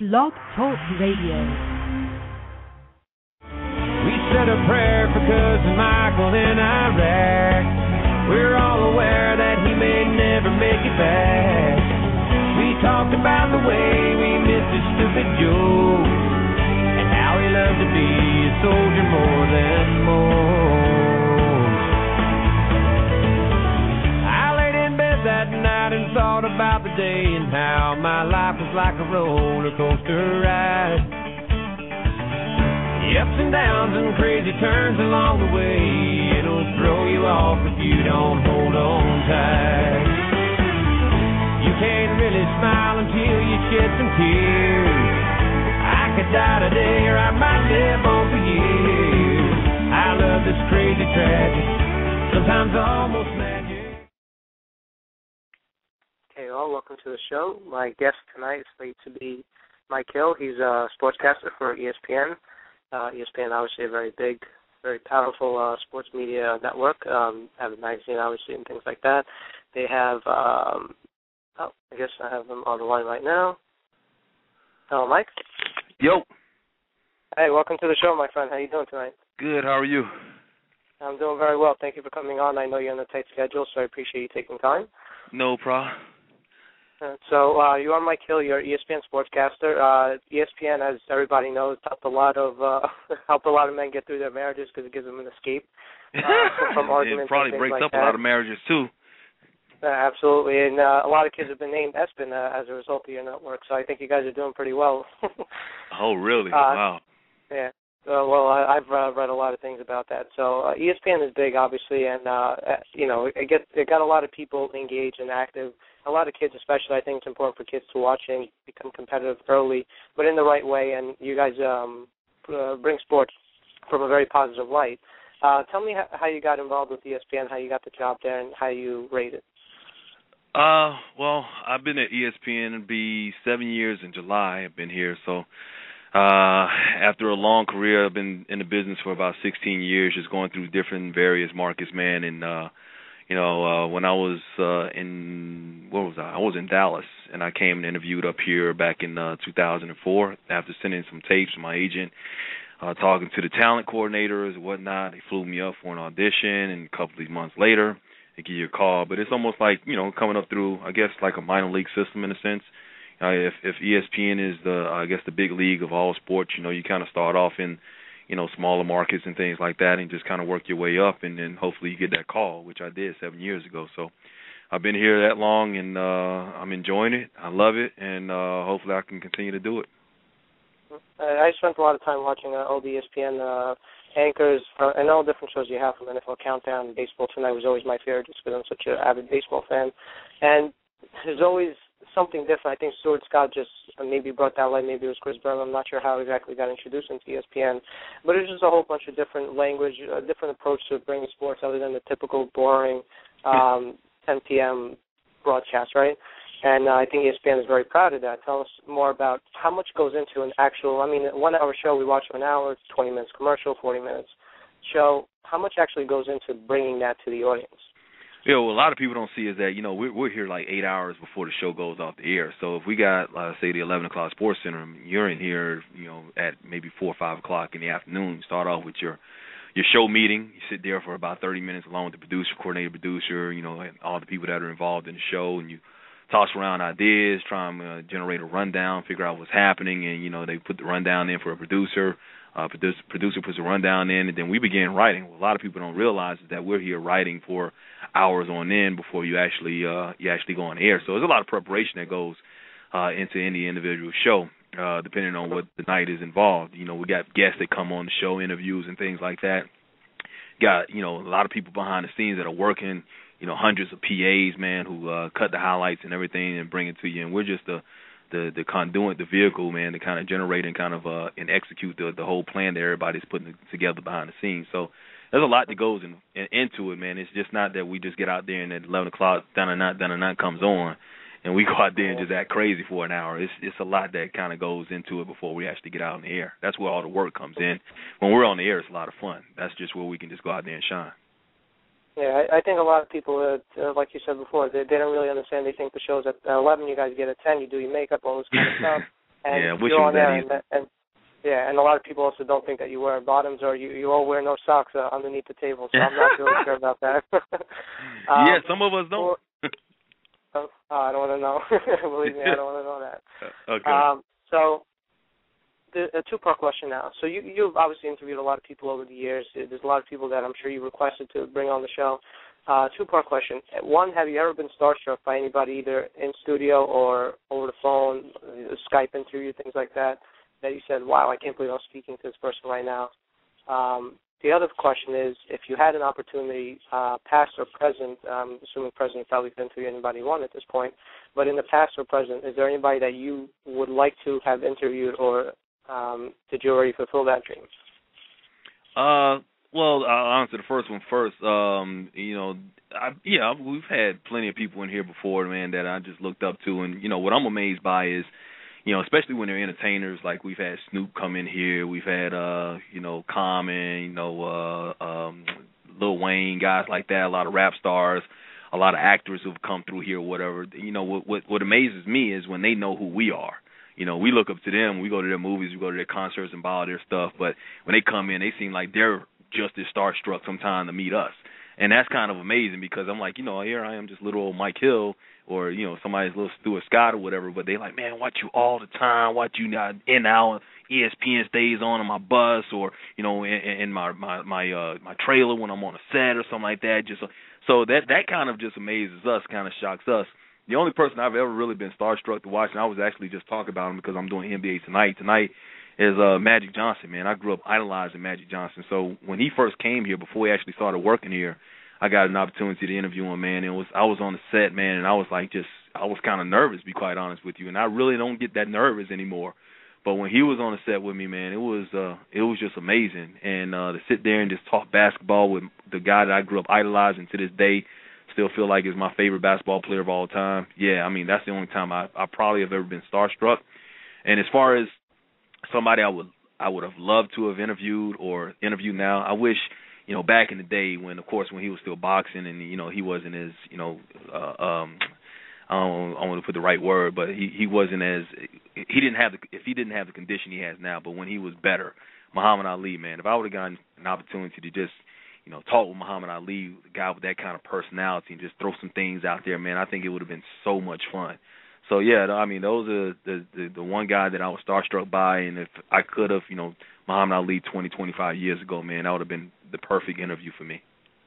Blog Talk Radio. We said a prayer for Cousin Michael in Iraq. We're all aware that he may never make it back. We talked about the way we missed his stupid jokes and how he loved to be a soldier more than most. I laid in bed that night and thought about the day and how my life was like a roller coaster ride. The ups and downs and crazy turns along the way, it'll throw you off if you don't hold on tight. You can't really smile until you shed some tears. I could die today or I might live on for years. I love this crazy tragic, sometimes almost magic. Hey all, welcome to the show. My guest tonight is slated to be Mike Hill. He's a sportscaster for ESPN. ESPN, obviously, a very big, very powerful sports media network. Have a magazine, obviously, and things like that. They have, I guess I have them on the line right now. Hello, Mike. Yo. Hey, welcome to the show, my friend. How you doing tonight? Good. How are you? I'm doing very well. Thank you for coming on. I know you're on a tight schedule, so I appreciate you taking time. No problem. So you are Mike Hill. You're ESPN sportscaster. ESPN, as everybody knows, helped a lot of men get through their marriages because it gives them an escape from arguments. It probably breaks like up that. a lot of marriages too. Absolutely, and a lot of kids have been named ESPN as a result of your network. So I think you guys are doing pretty well. Oh, really? Wow. Yeah. Well, I've read a lot of things about that. So ESPN is big, obviously, and it got a lot of people engaged and active. A lot of kids, especially, I think it's important for kids to watch and become competitive early, but in the right way. And you guys bring sports from a very positive light. Tell me how you got involved with ESPN, how you got the job there, and how you rate it. Well, I've been at ESPN. It'll be 7 years in July. I've been here, so. After a long career, I've been in the business for about 16 years, just going through different various markets, man. And, when I was I was in Dallas, and I came and interviewed up here back in 2004 after sending some tapes to my agent, talking to the talent coordinators and whatnot. They flew me up for an audition, and a couple of months later, they give you a call. But it's almost like, coming up through, I guess, like a minor league system in a sense. If ESPN is the big league of all sports, you kind of start off in, smaller markets and things like that and just kind of work your way up, and then hopefully you get that call, which I did 7 years ago. So I've been here that long, and I'm enjoying it. I love it, and hopefully I can continue to do it. I spent a lot of time watching old ESPN anchors and all different shows you have, from NFL Countdown. Baseball Tonight was always my favorite just because I'm such an avid baseball fan. And there's always something different. I think Stuart Scott just maybe brought that light. Maybe it was Chris Berman. I'm not sure how exactly got introduced into ESPN. But it's just a whole bunch of different language, a different approach to bringing sports other than the typical boring 10 p.m. broadcast, right? And I think ESPN is very proud of that. Tell us more about how much goes into an actual, 1 hour show, we watch for an hour, 20 minutes commercial, 40 minutes show. How much actually goes into bringing that to the audience? Yeah, what a lot of people don't see is that, we're here like 8 hours before the show goes off the air. So if we got, say, the 11 o'clock Sports Center, you're in here, at maybe 4 or 5 o'clock in the afternoon. You start off with your show meeting. You sit there for about 30 minutes along with the producer, coordinator, producer, and all the people that are involved in the show, and you toss around ideas, try and generate a rundown, figure out what's happening, and, they put the rundown in for a producer. Producer puts a rundown in, and then we begin writing. What a lot of people don't realize is that we're here writing for hours on end before you actually go on air. So there's a lot of preparation that goes into any individual show, depending on what the night is involved. We got guests that come on the show, interviews and things like that. Got a lot of people behind the scenes that are working. Hundreds of PAs, man, who cut the highlights and everything and bring it to you. And we're just the conduit, the vehicle, man, to kind of generate and kind of and execute the whole plan that everybody's putting together behind the scenes. So there's a lot that goes into it, man. It's just not that we just get out there and at 11 o'clock, done or not comes on, and we go out there and just act crazy for an hour. It's a lot that kind of goes into it before we actually get out in the air. That's where all the work comes in. When we're on the air, it's a lot of fun. That's just where we can just go out there and shine. Yeah, I think a lot of people, like you said before, they don't really understand. They think the show's at 11, you guys get at 10, you do your makeup, all this kind of stuff. And yeah, I wish you're it on was that there, easy. and a lot of people also don't think that you wear bottoms or you all wear no socks underneath the table. So I'm not really sure about that. Yeah, some of us don't. I don't want to know. Believe me, I don't want to know that. Okay. So a two-part question now. So you've obviously interviewed a lot of people over the years. There's a lot of people that I'm sure you requested to bring on the show. Two-part question. One, have you ever been starstruck by anybody either in studio or over the phone, Skype interview, things like that you said, wow, I can't believe I'm speaking to this person right now? The other question is, if you had an opportunity, past or present, assuming present, you probably couldn't interview anybody you want at this point, but in the past or present, is there anybody that you would like to have interviewed, or did you already fulfill that dream? Well, I'll answer the first one first. We've had plenty of people in here before, man, that I just looked up to, and what I'm amazed by is, especially when they're entertainers. Like we've had Snoop come in here, we've had Common, Lil Wayne, guys like that, a lot of rap stars, a lot of actors who've come through here, or whatever. What amazes me is when they know who we are. We look up to them, we go to their movies, we go to their concerts and buy all their stuff, but when they come in, they seem like they're just as starstruck sometimes to meet us. And that's kind of amazing because I'm like, here I am, just little old Mike Hill, or, somebody's little Stuart Scott or whatever, but they like, man, watch you all the time, watch you now in our ESPN stays on in my bus, or, in my trailer when I'm on a set or something like that. So that kind of just amazes us, kind of shocks us. The only person I've ever really been starstruck to watch, and I was actually just talking about him because I'm doing NBA Tonight is Magic Johnson, man. I grew up idolizing Magic Johnson. So when he first came here, before he actually started working here, I got an opportunity to interview him, man. I was on the set, man, and I was kind of nervous, to be quite honest with you. And I really don't get that nervous anymore. But when he was on the set with me, man, it was just amazing. And to sit there and just talk basketball with the guy that I grew up idolizing to this day, still feel like is my favorite basketball player of all time. Yeah, I mean, that's the only time I probably have ever been starstruck. And as far as somebody I would have loved to have interviewed or interview now, I wish, back in the day when he was still boxing and, he wasn't as, I don't want to put the right word, but he wasn't as, he didn't have the condition he has now, but when he was better, Muhammad Ali, man, if I would have gotten an opportunity to just, talk with Muhammad Ali, the guy with that kind of personality, and just throw some things out there, man, I think it would have been so much fun. So, yeah, I mean, those are the one guy that I was starstruck by, and if I could have, Muhammad Ali 20, 25 years ago, man, that would have been the perfect interview for me.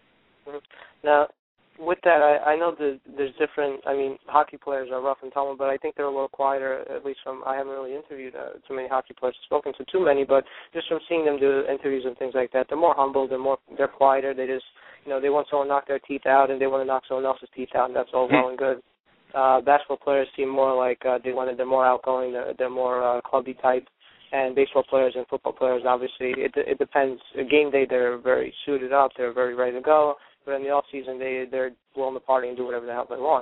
Now, with that, I know there's different, hockey players are rough and tumble, but I think they're a little quieter, at least I haven't really interviewed too many hockey players, spoken to too many, but just from seeing them do interviews and things like that, they're more humble, they're quieter, they just, they want someone to knock their teeth out, and they want to knock someone else's teeth out, and that's all well and good. Basketball players seem more like they're more outgoing, they're more clubby type, and baseball players and football players, obviously, it depends. Game day, they're very suited up, they're very ready to go, but in the off season, they're willing to party and do whatever the hell they want.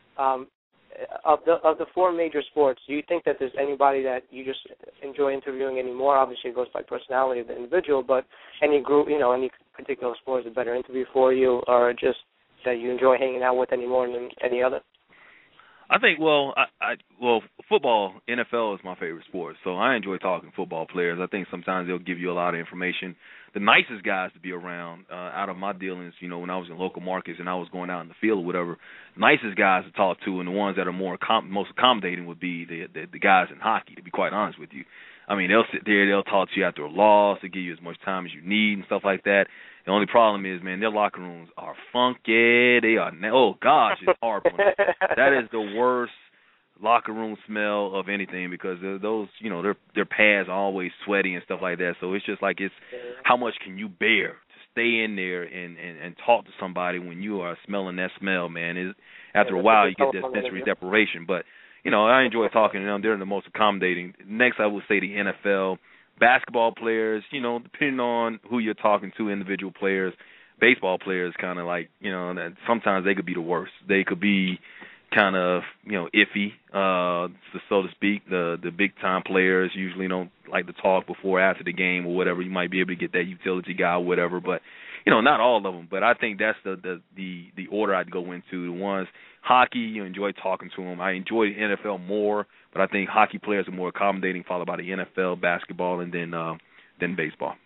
Of the four major sports, do you think that there's anybody that you just enjoy interviewing anymore? Obviously, it goes by personality of the individual, but any group, any particular sport is a better interview for you, or just that you enjoy hanging out with any more than any other? I think, football, NFL is my favorite sport, so I enjoy talking to football players. I think sometimes they'll give you a lot of information. The nicest guys to be around out of my dealings, when I was in local markets and I was going out in the field or whatever, nicest guys to talk to and the ones that are most accommodating would be the guys in hockey, to be quite honest with you. I mean, they'll sit there, they'll talk to you after a loss, they'll give you as much time as you need and stuff like that. The only problem is, man, their locker rooms are funky. They are, oh, gosh, it's horrible. That is the worst locker room smell of anything because those, their pads are always sweaty and stuff like that. So it's just like how much can you bear to stay in there and talk to somebody when you are smelling that smell, man. After a while, you get that sensory deprivation. But, I enjoy talking to them. They're the most accommodating. Next, I would say the NFL. Basketball players, depending on who you're talking to, individual players. Baseball players kind of like, sometimes they could be the worst. They could be kind of, iffy, so to speak. The big-time players usually don't like to talk before or after the game or whatever. You might be able to get that utility guy or whatever, but, not all of them. But I think that's the order I'd go into. The ones hockey, you enjoy talking to them. I enjoy the NFL more, but I think hockey players are more accommodating, followed by the NFL, basketball, and then baseball.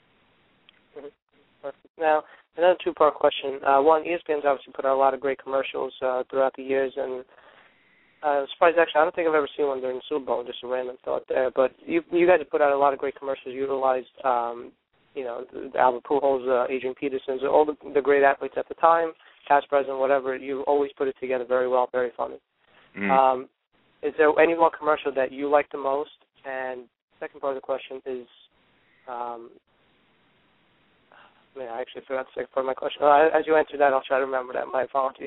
Now, another two-part question. One, ESPN's obviously put out a lot of great commercials throughout the years, and I was surprised, actually, I don't think I've ever seen one during the Super Bowl, just a random thought there, but you guys have put out a lot of great commercials, utilized, Albert Pujols, Adrian Peterson's, all the great athletes at the time, past, present, whatever. You always put it together very well, very funny. Mm-hmm. Is there any one commercial that you like the most? And second part of the question is, I actually forgot the second part of my question. As you answer that, I'll try to remember that. My apologies.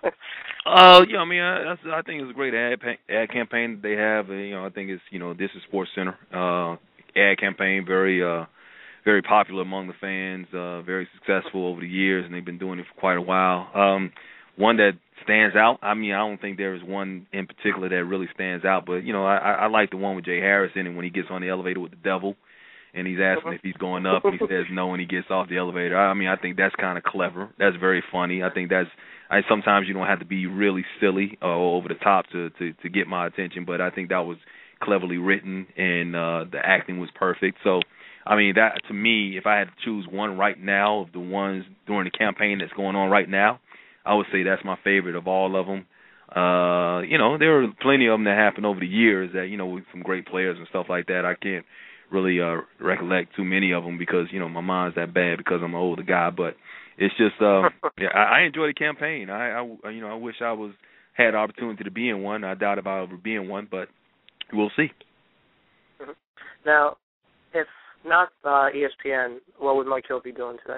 I think it's a great ad campaign that they have. I think it's, This Is Sports Center ad campaign, very popular among the fans, very successful over the years, and they've been doing it for quite a while. One that stands out, I don't think there is one in particular that really stands out, but, I like the one with Jay Harris in it when he gets on the elevator with the devil, and he's asking if he's going up, and he says no when he gets off the elevator. I think that's kind of clever. That's very funny. I think sometimes you don't have to be really silly or over the top to get my attention, but I think that was cleverly written, and the acting was perfect. So, that, to me, if I had to choose one right now of the ones during the campaign that's going on right now, I would say that's my favorite of all of them. There are plenty of them that happened over the years that, with some great players and stuff like that. I can't really recollect too many of them because, my mind's that bad because I'm an older guy. But it's just, I enjoy the campaign. I wish I had the opportunity to be in one. I doubt about ever being one, but we'll see. Mm-hmm. Now, if not ESPN, what would Mike Hill be doing today?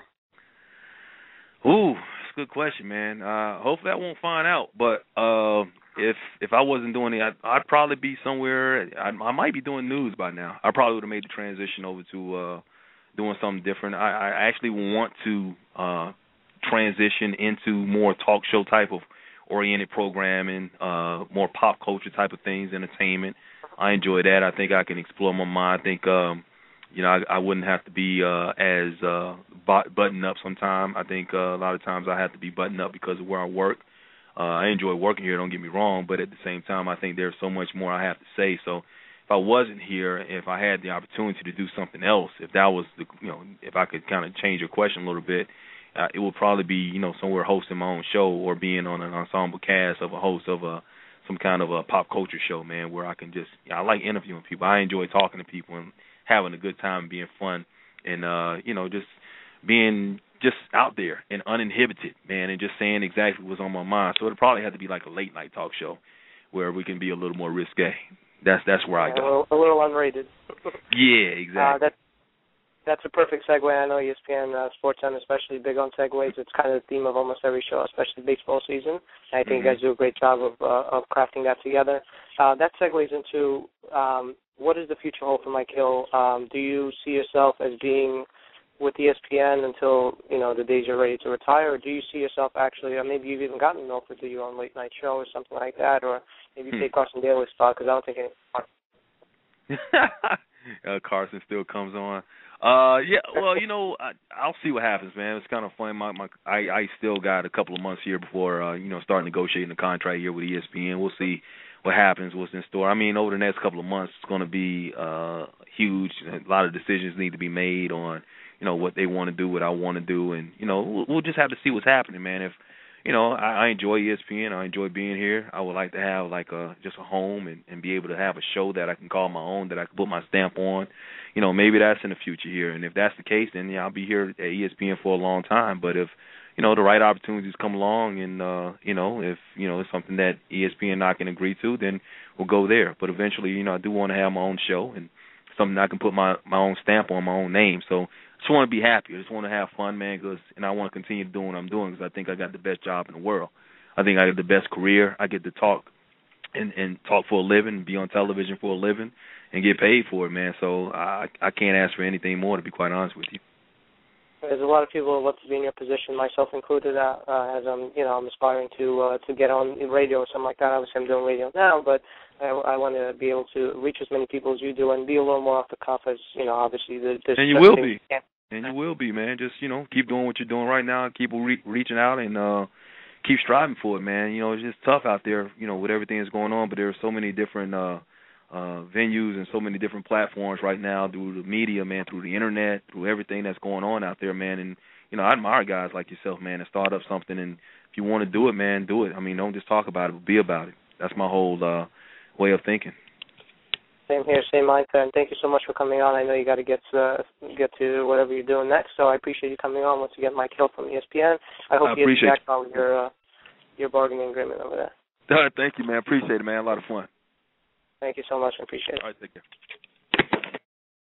Ooh, that's a good question, man. Hopefully I won't find out. But if I wasn't doing it, I'd probably be somewhere. I might be doing news by now. I probably would have made the transition over to doing something different. I actually want to transition into more talk show type of oriented programming, more pop culture type of things, entertainment. I enjoy that. I think I can explore my mind. I think I wouldn't have to be as buttoned up sometime. I think a lot of times I have to be buttoned up because of where I work. I enjoy working here, don't get me wrong, but at the same time I think there's so much more I have to say. So if I wasn't here, if I had the opportunity to do something else, if that was if I could kind of change your question a little bit, it would probably be, somewhere hosting my own show or being on an ensemble cast of a host of some kind of a pop culture show, man, where I can just, I like interviewing people. I enjoy talking to people and having a good time, being fun, and just being just out there and uninhibited, man, and just saying exactly what's on my mind. So it'll probably have to be like a late night talk show where we can be a little more risque. That's where I go. A little unrated. Yeah, exactly. That's a perfect segue. I know ESPN Sports Center, especially big on segues. It's kind of the theme of almost every show, especially baseball season. And I think you guys do a great job of crafting that together. That segues into what does the future hold for Mike Hill? Do you see yourself as being with ESPN until the days you're ready to retire, or do you see yourself actually? Maybe you've even gotten an offer to do your own late night show or something like that, or maybe take Carson Daly's spot because I don't think any. Carson still comes on. Yeah, well, I'll see what happens, man. It's kind of funny. I still got a couple of months here before start negotiating the contract here with ESPN. We'll see what happens, what's in store. Over the next couple of months, it's going to be huge. A lot of decisions need to be made on what they want to do, what I want to do, and we'll just have to see what's happening, man. If I enjoy ESPN, I enjoy being here. I would like to have just a home and be able to have a show that I can call my own, that I can put my stamp on. Maybe that's in the future here, and if that's the case, then I'll be here at ESPN for a long time. But if the right opportunities come along, and if it's something that ESPN not can agree to, then we'll go there. But eventually, I do want to have my own show and something I can put my own stamp on, my own name. So I just want to be happy. I just want to have fun, man, and I want to continue doing what I'm doing because I think I got the best job in the world. I think I got the best career. I get to talk and talk for a living, be on television for a living, and get paid for it, man. So I can't ask for anything more, to be quite honest with you. There's a lot of people who love to be in your position, myself included, as I'm aspiring to get on radio or something like that. Obviously, I'm doing radio now, but I want to be able to reach as many people as you do and be a little more off the cuff as, obviously. And you will be. And you will be, man. Just, keep doing what you're doing right now. Keep reaching out and keep striving for it, man. You know, it's just tough out there, you know, with everything that's going on, but there are so many different venues and so many different platforms right now through the media, man, through the internet, through everything that's going on out there, man. And, you know, I admire guys like yourself, man, to start up something. And if you want to do it, man, do it. I mean, don't just talk about it, but be about it. That's my whole way of thinking. Same here, same mindset. And thank you so much for coming on. I know you got to get to whatever you're doing next, so I appreciate you coming on. Once again, Mike Hill from ESPN. I hope you get back on your bargaining agreement over there. Thank you, man. Appreciate it, man. A lot of fun. Thank you so much. I appreciate it. All right, take care.